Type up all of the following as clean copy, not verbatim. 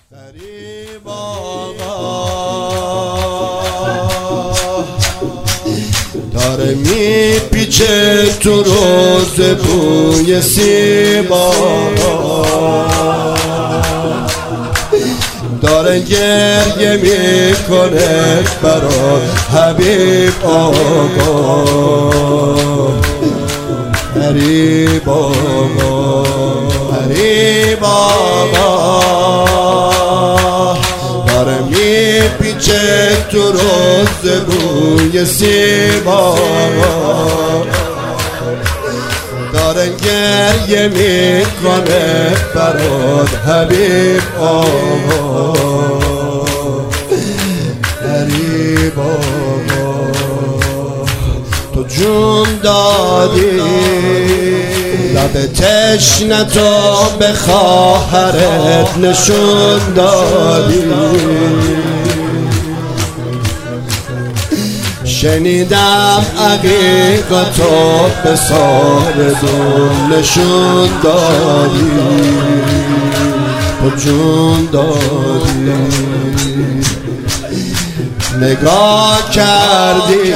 غریب آقا داره میپیچه تو روز بوی سیبا، داره گریه میکنه برای حبیب آقا. غریب آقا، غریب آقا داره میپیچه تو روز بوی سیبا، داره گریه میکنه برات حبیب آقا. غریب آقا تو جون دادی لب تشنتو به خواهرت نشون دادی، شنیدم عقیقتو به ساردون نشون دادی، تو جون دادی. نگاه کردی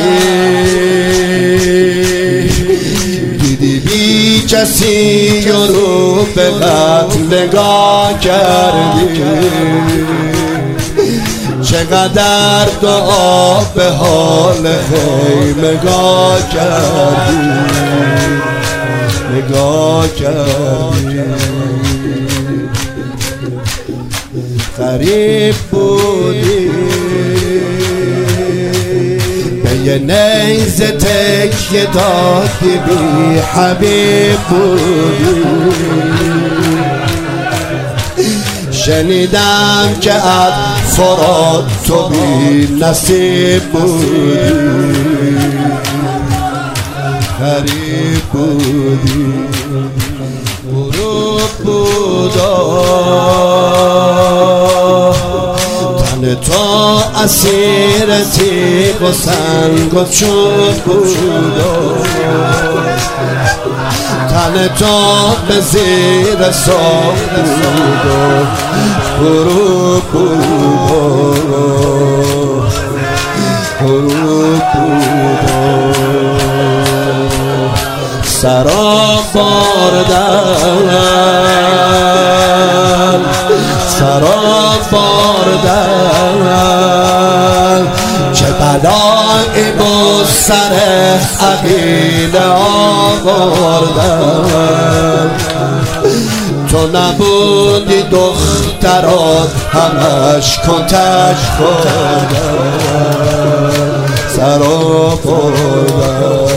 دیدی بی کسی رو به قتل نگاه کردی، چقدر دعا به حال خیمگاه کردی، نگاه کردی. غریب بودی به یه نیزه تکیه دادی، بی حبیب بودی. شنیدم که از فرات تو بی نصیب بودی، غریب بودی. غروب بودا تن تو اسیر تیغ و سنگ و چوب بودا، تن تو به زیر ساق بودا. غروب بودا، غروب بودا. سرا باردن، سرا باردن، چه بلایی با سر عقیل آوردن. تو نبودی دخترات همش کتک خوردن، سرا باردن.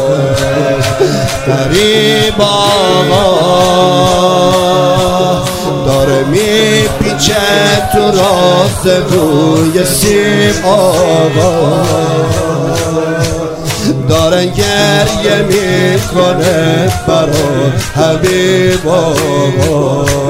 غریب آقا داره میپیچه تو راست بوی سیب آقا، داره گریه میکنه برات حبیب آقا.